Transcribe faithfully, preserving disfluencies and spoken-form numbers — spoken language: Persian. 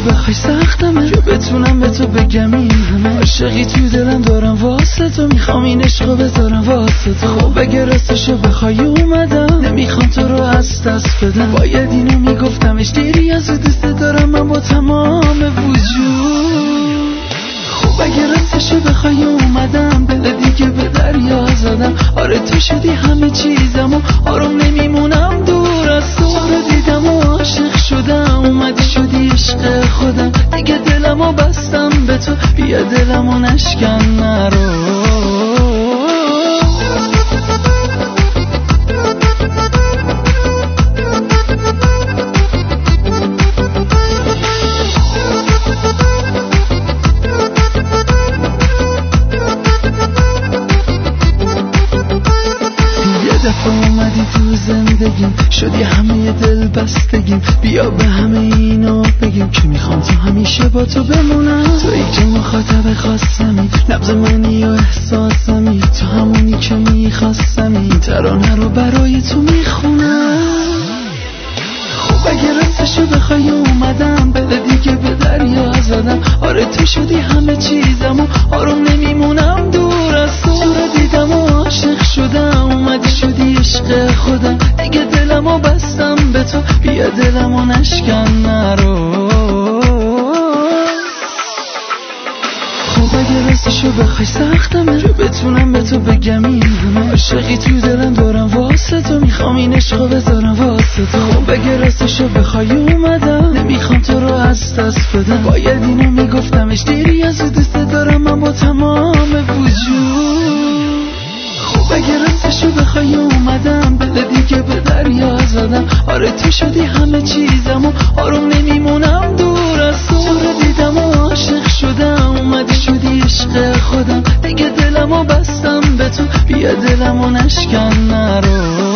بخوای سختمه که بتونم به تو بگم این همه عاشقی توی دلم دارم واسه تو، میخوام این عشقو بذارم واسه تو. خب اگه راستشو بخوای اومدم، نمیخوام تو رو از دست بدم، باید اینو میگفتمش دیری از دوست دارم من با تمام وجود. خب اگه راستشو بخوای اومدم، دل دیگه به دریا زدم، آره تو شدی همه چیزم و آروم نمیمونم دور از تو. تو دیدم و عاشق شدم، اومدی شدی عشق خودم، دیگه دلمو بستم به تو، بیا دلمو نشکن نرو. اومدی تو زندگیم، شدی همه دل بستگیم، بیا به همه اینو بگیم که میخوام تو همیشه با تو بمونم. تویی که مخاطب خاصمی، نبض منی و احساسمی، تو همونی که میخواستمی، این ترانه رو برای تو میخونم. خب اگه راستشو بخوای اومدم، بده دیگه به دریا زدم، آره تو شدی همه چیزم و آروم نمیمونم دور از تو. تو رو دیدم و عاشق شدم، اومدی شدی عشق خودم، دیگه دلمو بستم به تو، بیا دلمو نشکن نرو. خب اگه راستشو بخوای سختمه که بتونم به تو بگم این همه عاشقی توی دلم دارم واسه تو، میخوام این عشقو بذارم واسه تو. خب اگه راستشو بخوای اومدم، نمیخوام تو رو از دست بدم، باید اینو میگفتمش دیری از دوست دارم من با تمام وجود. خب اگه راستشو بخوای اومدم، بده دیگه به دریا زدم، آره تو شدی همه چیزم و آروم نمیمونم دور از تو. تو رو دیدم و عاشق شدم، اومدی شدی عشق خودم، دیگه دلمو بستم به تو، بیا دلمو نشکن نرو.